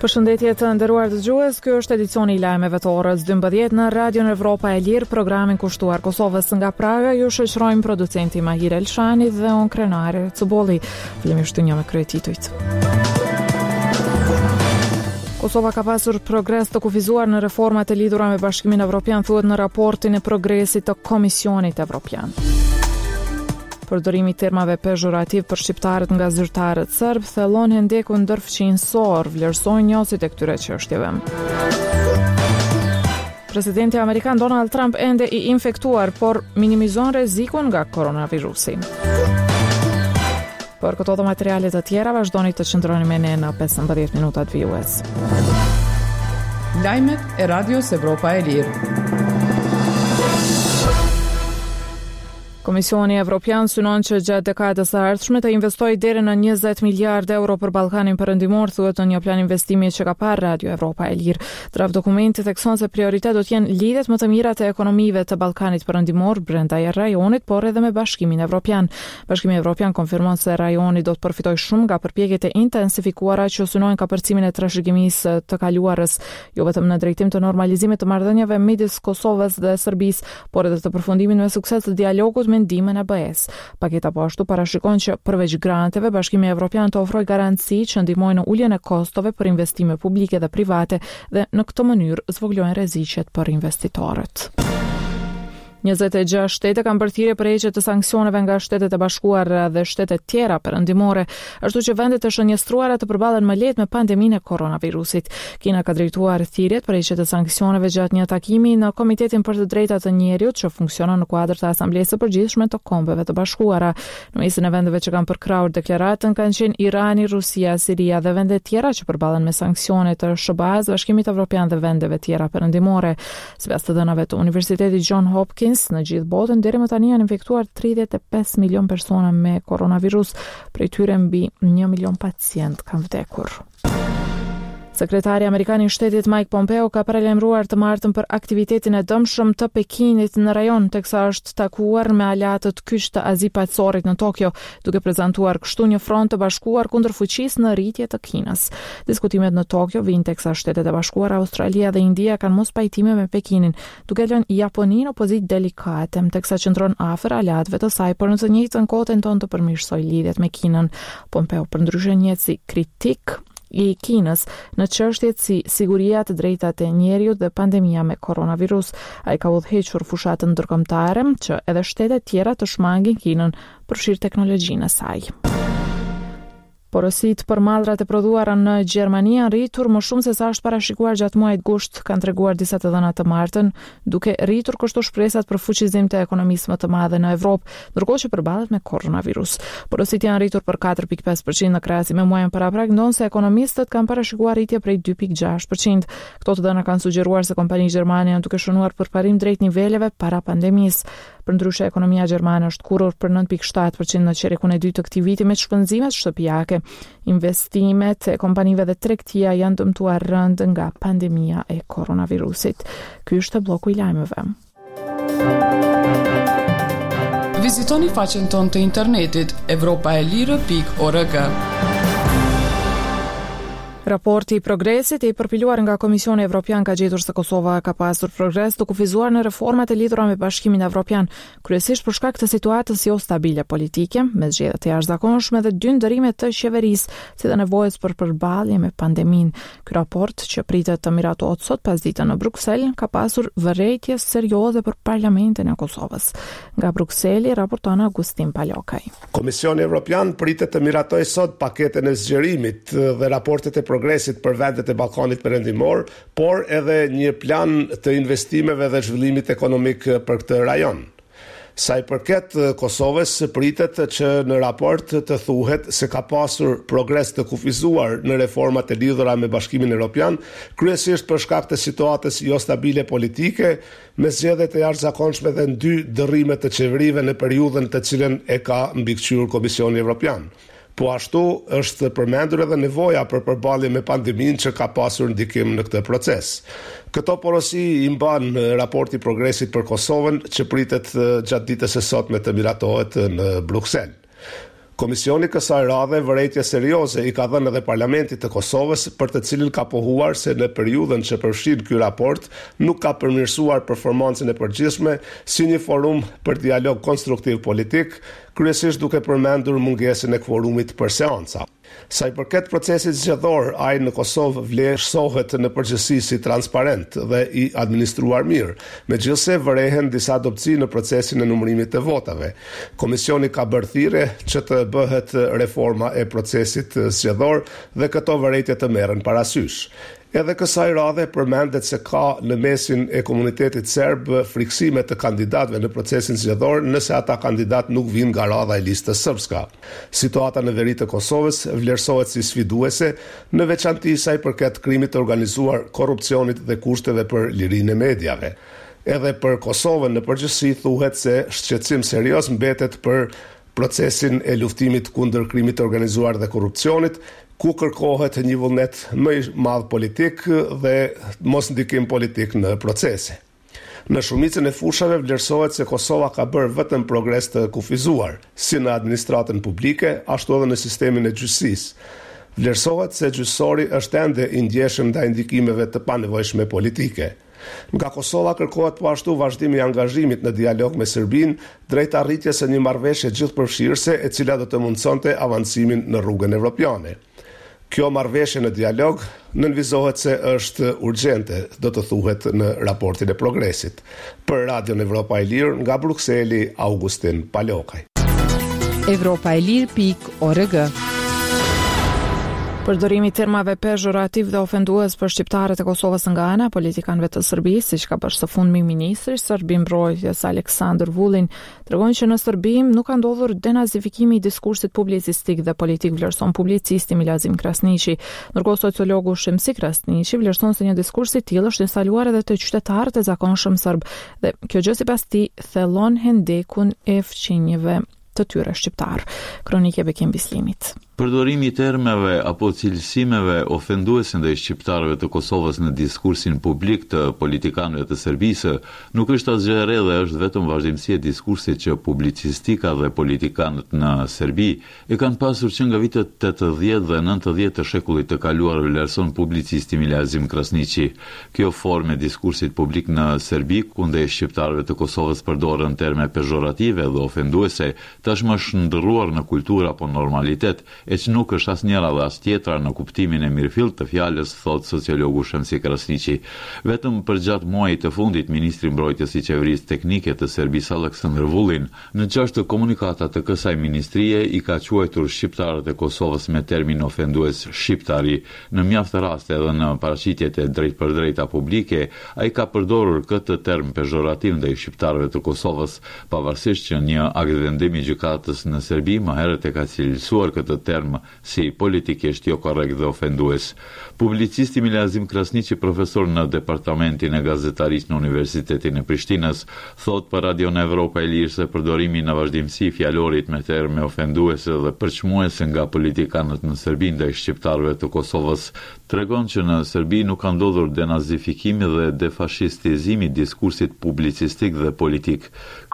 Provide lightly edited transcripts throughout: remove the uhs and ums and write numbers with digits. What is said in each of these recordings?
Përshëndetje të nderuar dëgjues, ky është edicioni I lajmeve të orës 12 në Radion Evropa e Lirë, programin kushtuar Kosovës nga Praga. Ju shoqërojmë producenti Mahir Elshani dhe unë Krenare Cubolli. Fillimisht një me kryetitujt. Kosova ka pasur progres të kufizuar në reformat e lidhura me Bashkimin Evropian, thuhet në raportin e progresit të Komisionit Evropian. Përdorimi I termave pejorativ për shqiptarët nga zyrtarët serb thellon hendekun ndërfqinjësor, vlerësojnë njohësit e këtyre çështjeve. Presidenti amerikan Donald Trump ende I infektuar, por minimizon rrezikun nga koronavirusi. Për këto dhe materialet të tjera vazhdoni të qëndroni me ne në 15 minutat vijues. Lajmet e Radios Evropa e Lirë. Komisioni Evropian synon që gjatë dekadës së ardhshme të investojë deri në 20 miliardë euro për Ballkanin Perëndimor, thuhet në një plan investimi që ka parë Radio Evropa e Lirë. Draft dokumenti thekson se prioritet do të jenë lidhjet më të mira të ekonomive të Ballkanit Perëndimor brenda I rajonit, por edhe me Bashkimin Evropian. Bashkimi Evropian konfirmon se rajoni do të përfitojë shumë nga përpjekjet e intensifikuara që synojnë kapërcimin e trashëgimisë të kaluarës, jo vetëm në drejtim të normalizimit të marrëdhënieve midis Kosovës dhe Serbisë, por edhe të përfundimin me sukses të dialogut me ndihmën e BE-s. Paketa po ashtu parashikon që përveç granteve, Bashkimi Evropian të ofrojë garanci që ndihmojnë në uljen e kostove për investime publike dhe private dhe në këtë mënyrë zvogëlojnë rreziqet për investitorët. 26 shtete kanë bërë thirrje për heqje të sanksioneve nga Shtetet e Bashkuara dhe shtetet tjera perëndimore, ashtu që vendet e shënjestruara të përballen më lehtë me pandeminë e koronavirusit. Kina ka drejtuar thirrjet për heqje të sanksioneve gjatë një takimi në Komitetin për të Drejtat të Njerëzit që funksionon në kuadër të Asamblesë së Përgjithshme të Kombeve të Bashkuara. Në mesin e vendeve që kanë përkrahur deklaratën kanë qenë Irani, Rusia, Siria dhe vende tjera që përballen me sanksione të SBA-s, Bashkimit Evropian dhe vendeve tjera perëndimore. Sipas të dhënave të Universitetit John Hopkins, në gjithë botën deri më tani janë infektuar 35 milion persona me koronavirus, prej tyre mbi 1 milion pacient kanë vdekur. Sekretari Amerikan I Shtetit Mike Pompeo ka paralajmëruar të martën për aktivitetin e dëmshëm të Pekinit në rajon, teksa është takuar me aleatët kyç të Azi Paqësorit në Tokyo, duke prezantuar kështu një front të bashkuar kundër fuqisë në rritje të Kinës. Diskutimet në Tokyo vijnë teksa Shtetet e Bashkuara, Australia dhe India kanë mos pajtime me Pekinin, duke lënë Japoninë në pozitë delikate, teksa qëndron afër aleatëve të saj, por në të njëjtën kohë tenton të përmirësojë lidhjet me Kinën. Pompeo përndryshe njihet si kritik I Kinës në çështjet si siguria, të drejtat e njerëzit dhe pandemia me koronavirus. Ai ka udhëhequr fushatën ndërkombëtare që edhe shtetet tjera të shmangin Kinën përfshir teknologjinë e saj. Porosit për mallrat e prodhuara në Gjermani janë rritur më shumë se sa është parashikuar gjatë muajit gusht, kanë treguar disa të dhëna të martën, duke rritur kështu shpresat për fuqizim të ekonomisë më të madhe në Evropë, ndërkohë që përballet me koronavirus. Porosit janë rritur për 4.5% në krahasim me muajin paraprak, ndonse ekonomistët kanë parashikuar rritje prej 2.6%. Këto të dhëna kanë sugjeruar se kompanitë gjermane janë duke shënuar përparim drejt niveleve para pandemisë. Përndryshe, ekonomia gjermane është kurrur për 9.7% në çerkun e dytë të këtij viti me shpenzimet shtëpiake. Investimet e kompanive dhe tregtia janë dëmtuar rënd nga pandemia e koronavirusit. Ky është bloku I lajmeve. Vizitoni faqen tonë të internetit europaelire.org. Raporti I progresit I përpiluar nga Komisioni Evropian ka gjetur se Kosova ka pasur progres të kufizuar në reformat e lidhura me Bashkimin Evropian, kryesisht për shkak të situatës jo stabile politike, me zgjedhje të jashtëzakonshme dhe dy ndërime të qeverisë, si dhe nevojës për përballje me pandeminë. Ky raport, që pritet të miratohet sot pasdite në Bruksel, ka pasur vërejtje serioze për Parlamentin e Kosovës. Nga Brukseli raporton Agustin Palokaj. Komisioni Evropian pritet të miratojë sot paketën e zgjerimit dhe raportet e progresit për vendet e Ballkanit Perëndimor, por edhe një plan të investimeve dhe zhvillimit ekonomik për këtë rajon. Sa I përket Kosovës, pritet që në raport të thuhet se ka pasur progres të kufizuar në reformat e lidhura me Bashkimin Evropian, kryesisht për shkak të situatës jo stabile politike, me zgjedhjet e jashtëzakonshme dhe 2 dërrime të qeverive në periudhën të cilën e ka mbikëqyrur Komisioni Evropian. Po ashtu është përmendur edhe nevoja për përballje me pandeminë që ka pasur ndikim në këtë proces. Këto porosi I mban raporti progresit për Kosovën që pritet gjatë ditës së sotme të miratohet në Bruksel. Komisioni kësaj radhe vërejtje serioze i ka dhënë edhe Parlamentit të Kosovës, për të cilin ka pohuar se në periudhën që përfshin ky raport nuk ka përmirësuar performancën e përgjithshme si një forum për dialog konstruktiv politik, kryesisht duke përmendur mungesën e kvorumit për seanca. Sa i përket procesit zgjedhor, ai në Kosovë vlerësohet në përgjithësi si transparent dhe i administruar mirë, megjithëse vërehen disa dobësi në procesin e numërimit të votave. Komisioni ka bërë thirrje që të bëhet reforma e procesit zgjedhor dhe këto vërejtje të merren parasysh. Edhe kësaj radhe përmendet se ka në mesin e komunitetit serb friksime të kandidatëve në procesin zgjedhor nëse ata kandidat nuk vinë nga radha e listës sërbska. Situata në veri të Kosovës vlerësohet si sfiduese, në veçanti sa i përket krimit të organizuar, korrupsionit dhe kushteve për lirinë e mediave. Edhe për Kosovën në përgjithësi thuhet se shqetësim serioz mbetet për procesin e luftimit kundër krimit të organizuar dhe korrupsionit, ku kërkohet një vullnet më i madh politik dhe mos ndikim politik në procese. Në shumicën e fushave vlerësohet se Kosova ka bërë vetëm progres të kufizuar, si në administratën publike, ashtu edhe në sistemin e gjykësisë. Vlerësohet se gjyqësori është ende i ndjeshëm ndaj ndikimeve të panevojshme politike. Nga Kosova kërkohet po ashtu vazhdimi i angazhimit në dialog me Serbinë drejt arritjes së një marrëveshje gjithëpërfshirëse e cila do të mundësonte avancimin në rrugën evropiane. Kjo marrëveshje në dialog nënvizohet se është urgjente, do të thuhet në raportin e progresit. Për Radion Evropa e Lirë, nga Brukseli, Augustin Palokaj. Evropaelir.org. Përdorimi i termave pejorativ dhe ofendues për shqiptarët e Kosovës nga ana politikanëve të Serbisë, siç ka bërë së fundmi ministri Serb i Mbrojtjes Aleksandar Vulin, tregojnë që në Serbi nuk ka ndodhur denazifikimi i diskursit publicistik dhe politik, vlerëson publicisti Milazim Krasniqi. Ndërkohë sociologu Shemsi Krasniqi vlerëson se një diskurs i tillë është instaluar edhe te qytetarët e zakonshëm serb dhe kjo gjë sipas tij thellon hendekun e fqinjeve të tyre shqiptar. Kronikë e Bekim Bislimit. Përdorimi i termeve apo cilësimeve ofenduese ndaj shqiptarëve të Kosovës në diskursin publik të politikanëve të Serbisë nuk është asgjë e re dhe është vetëm vazhdimsi e diskursit që publicistika dhe politikanët në Serbi e kanë pasur që nga vitet 80 dhe 90 të shekullit të kaluar, vlerëson publicisti Milazim Krasniqi. Kjo formë e diskursit publik në Serbi kundër shqiptarëve të Kosovës përdoren terme pejorative dhe ofenduese, tashmë është ndërruar në kulturë apo normalitet, e që nuk është asnjëra dhe as tjetra në kuptimin e mirëfillt të fjalës, thot sociologu Shemsi Krasniqi. Vetëm përgjatë muajit të fundit, ministri i mbrojtjes i qeverisë teknike të Serbisë Aleksandar Vulin, në 6 komunikata të kësaj ministrie i ka quajtur shqiptarët e Kosovës me termin ofendues shqiptari. Në mjaft raste edhe në paraqitjet e drejtpërdrejta publike, ai ka përdorur këtë term pejorativ ndaj shqiptarëve të Kosovës, pavarësisht që një akt vendim i gjykatës në Serbi më herët e ka cilësuar këtë term si politikisht jo korrekt dhe ofendues. Publicisti Milazim Krasniqi, profesor në departamentin e gazetarisë në Universitetin e Prishtinës, thot për Radion Evropa e Lirë se përdorimi në vazhdimsi fjalorit me terme ofenduese dhe përçmuese nga politikanët në Serbi ndaj shqiptarëve të Kosovës tregon që në Serbi nuk ka ndodhur denazifikimi dhe defashistizimi i diskursit publicistik dhe politik.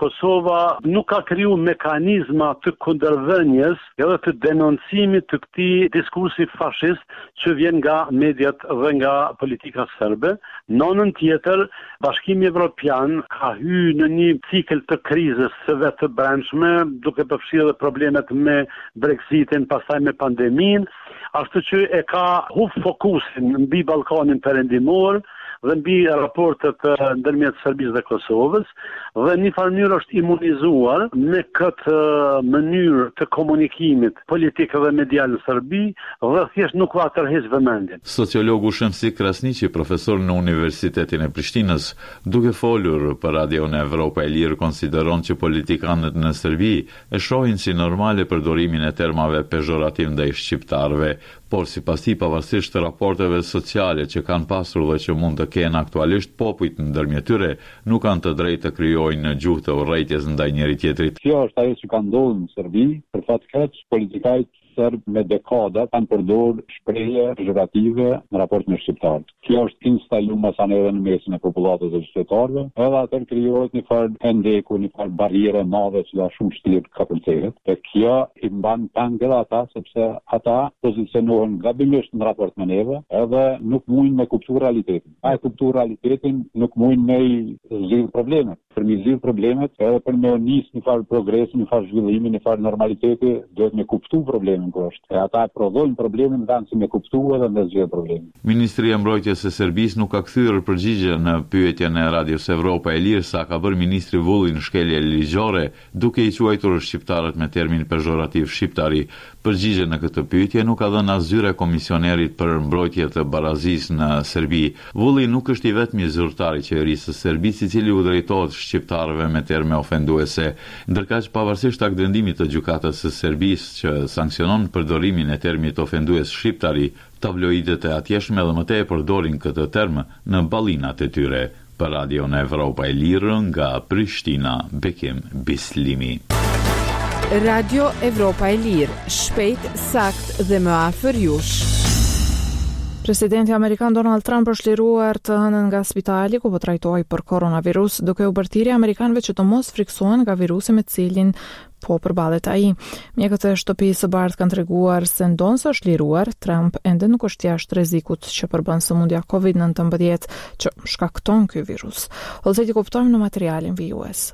Kosova nuk ka kriju mekanizma të kundërvënies edhe të denoncimit të këtij diskursi fashist që vjen nga mediat dhe nga politika serbe. Në anën tjetër, Bashkimi Evropian ka hyrë në një cikël të krizës së vetë të brendshme, duke përfshirë edhe problemet me Brexitin, pastaj me pandeminë, ashtu që e ka hub fokusin mbi Ballkanin Perëndimor dhe mbi raportet ndërmjet Serbisë dhe Kosovës, dhe në një farë mënyrë është imunizuar me këtë mënyrë të komunikimit politik dhe medial në Serbi dhe thjesht nuk ka tërheq vëmendjen. Sociologu Shemsi Krasniqi, profesor në Universitetin e Prishtinës, duke folur për Radion Evropa e Lirë, konsideron që politikanët në Serbi e shohin si normale përdorimin e termave pejorativ ndaj shqiptarëve, por sipas tij pavarësisht të raporteve sociale që kanë pasur dhe që mund të kenë aktualisht, popujt ndërmjet tyre nuk kanë të drejtë të krijojnë gjuhë të urrëties ndaj njëri tjetrit. Kjo është ajo që ka ndodhur në Serbi, për fat keq politikajt serb me dekada kanë përdorur shprehje pejorative në raport me shqiptarët. Kjo është instaluar masaneve në mesin e popullatës së shqiptarëve, edhe atë krijohet një farë pendeku, një farë barriere e madhe që shumë shtirë ka përcjellet. Dhe kjo i mban tang edhe ata sepse ata pozicionohen gabimisht në raport me neve, edhe nuk mundin me kuptuar realitetin. Ai kuptuar realitetin nuk mundin me zgjidhë problemet. Për me zgjidhë problemet, edhe për me nis një farë progresi, një farë zhvillimi, një farë normaliteti, duhet me kuptu problemin ku është. E ata e prodhojnë problemin dhanë si me kuptu edhe me zgjidhë problemin. Ministria e Mbrojtjes së Serbisë nuk ka kthyer përgjigje në pyetjen e Radios Evropa e Lirë sa ka bërë ministri Vulli në shkelje ligjore, duke i quajtur shqiptarët me termin pejorativ shqiptari. Përgjigje në këtë pyetje nuk ka dhënë as zyre komisionerit për mbrojtje të barazisë në Serbi. Vulli nuk është i vetmi zyrtar i qeverisë së Serbisë i cili u drejtohet shqiptarëve me terme ofenduese, ndërkaq pavarësisht akt vendimit të gjykatës së Serbisë që sanksionon përdorimin e termit ofendues shqiptari, tabloidet e atjeshme edhe më tej përdorin këtë term në ballinat e tyre. Për Radio në Evropa e Lirë nga Prishtina, Bekim Bislimi. Radio Evropa e Lirë, shpejt, sakt dhe më afër jush. Presidenti Amerikan Donald Trump është liruar të hënën nga spitali ku po trajtohej për koronavirus, duke u bërë thirrje amerikanëve që të mos friksohen nga virusi me cilin po përballet ai. Mjekët e shtëpisë së bardhë kanë treguar se ndonse është liruar, Trump ende nuk është jashtë rrezikut që përbën sëmundja COVID-19 që shkakton ky virus. Ose ti kuptojmë në materialin vijues.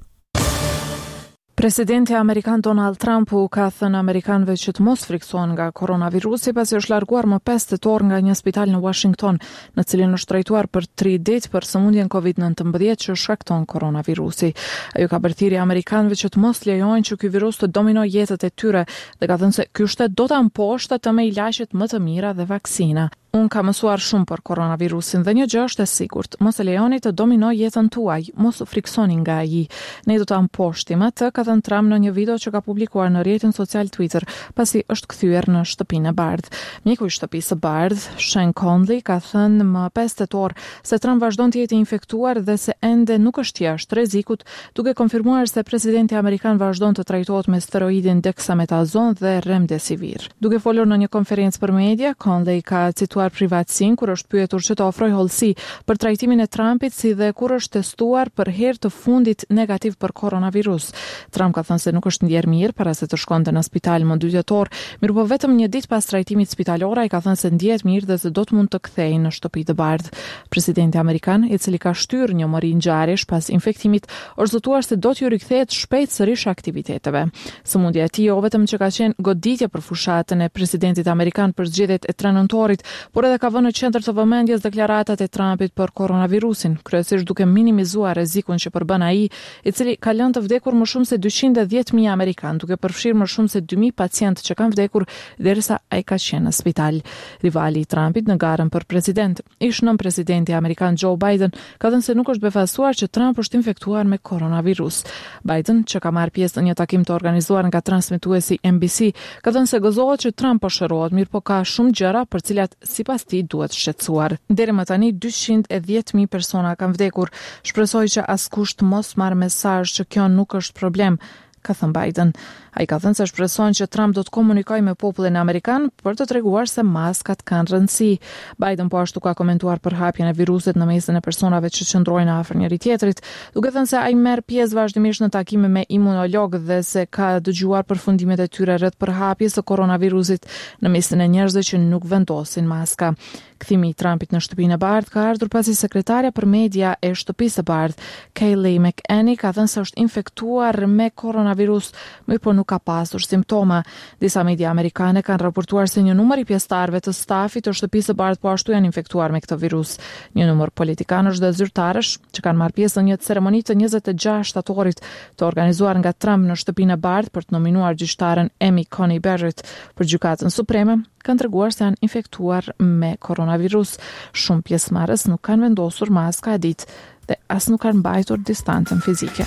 Presidenti Amerikan Donald Trump u ka thënë amerikanëve që të mos friksohen nga koronavirusi pasi është larguar më 5 tetor nga një spital në Washington, në cilin është trajtuar për 3 ditë për sëmundjen COVID-19 që shkakton koronavirusi. Ai ka bërë thirrje amerikanëve që të mos lejojnë që ky virus të dominojë jetët e tyre dhe ka thënë se ky shtet do ta amposhtë të me ilaçet më të mira dhe vaksina. Unë ka mësuar shumë për koronavirusin dhe një gjë është e sigurt, mos e lejoni të dominojë jetën tuaj, mos u friksoni nga ai. Ne do ta amposhtim atë, ka thënë Trump në një video që ka publikuar në rrjetin social Twitter, pasi është kthyer në shtëpinë e bardhë. Mjeku i shtëpisë së bardhë, Sean Conley, ka thënë më 5 tetor se Trump vazhdon të jetë i infektuar dhe se ende nuk është jashtë rrezikut, duke konfirmuar se presidenti amerikan vazhdon të trajtohet me steroidin dexamethasone dhe remdesivir. Duke folur në një konferencë për media, Conley ka cituar privatsin kur është pyetur që të ofroj hollësi për trajtimin e Trumpit si dhe kur është testuar për herë të fundit negativ për koronavirus. Trump ka thënë se nuk është ndjer mirë para se të shkonte në spital më 2 tetor, mirëpo vetëm një ditë pas trajtimit spitalor ai ka thënë se ndjehet mirë dhe se do të mund të kthehej në shtëpi të bardhë. Presidenti amerikan, i cili ka shtyr një mori ngjarjesh pas infektimit, është zotuar se do t'ju rikthehet shpejt sërish aktiviteteve. Sëmundja e tij jo vetëm që ka qenë goditje për fushatën e presidentit amerikan për zgjedhjet e 3 nëntorit, por edhe ka vënë në qendër të vëmendjes deklaratat e Trumpit për koronavirusin, kryesisht duke minimizuar rrezikun që përbën ai, i cili ka lënë të vdekur më shumë se 210.000 amerikanë, duke përfshirë më shumë se 2.000 pacientë që kanë vdekur derisa ai ka qenë në spital. Rivali i Trumpit në garën për president, ish nën presidenti amerikan Joe Biden, ka thënë se nuk është befasuar që Trump është infektuar me koronavirus. Biden, që ka marrë pjesë në një takim të organizuar nga transmetuesi NBC, ka thënë se gëzohet që Trump po shërohet, mirë po ka shumë gjëra për cilat sipas tij duhet shqetësuar. Deri më tani 210.000 persona kanë vdekur. Shpresoj që askush të mos marrë mesazh që kjo nuk është problem, ka thënë Biden. Ai ka thënë se shpreson që Trump do të komunikojë me popullin amerikan për të treguar se maskat kanë rëndësi. Biden po ashtu ka komentuar për hapjen e virusit në mesin e personave që qëndrojnë afër njëri tjetrit, duke thënë se ai merr pjesë vazhdimisht në takime me imunolog dhe se ka dëgjuar përfundimet e tyre rreth përhapjes së koronavirusit në mesin e njerëzve që nuk vendosin maska. Kthimi i Trumpit në shtëpinë e bardhë ka ardhur pasi sekretarja për media e shtëpisë së bardhë, Kayleigh McEnany, ka thënë se është infektuar me koronavirus, mirëpo nuk ka pasur simptoma. Disa media amerikane kanë raportuar se një numër i pjesëtarëve të stafit të shtëpisë së bardhë po ashtu janë infektuar me këtë virus. Një numër politikanësh dhe zyrtarësh që kanë marrë pjesë në një ceremoni të 26 shtatorit të organizuar nga Trump në shtëpinë e bardhë për të nominuar gjyqtaren Amy Coney Barrett për gjykatën supreme, kanë treguar se janë infektuar me koronavirus. Shumë pjesëmarrës nuk kanë vendosur maska e ditë dhe as nuk kanë mbajtur distancën fizike.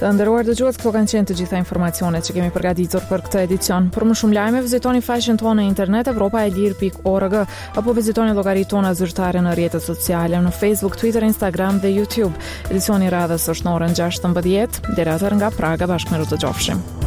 Të nderuar dëgjues, këto kanë qenë të gjitha informacionet që kemi përgatitur për këtë edicion. Për më shumë lajme, vizitoni faqen tonë në internet evropaelir.org apo vizitoni llogaritë tona zyrtare në rrjetet sociale në Facebook, Twitter, Instagram dhe YouTube. Edicioni i radhës është në orën 16:00. Deri atëherë nga Praga bashkë me ju të dëgjofshim.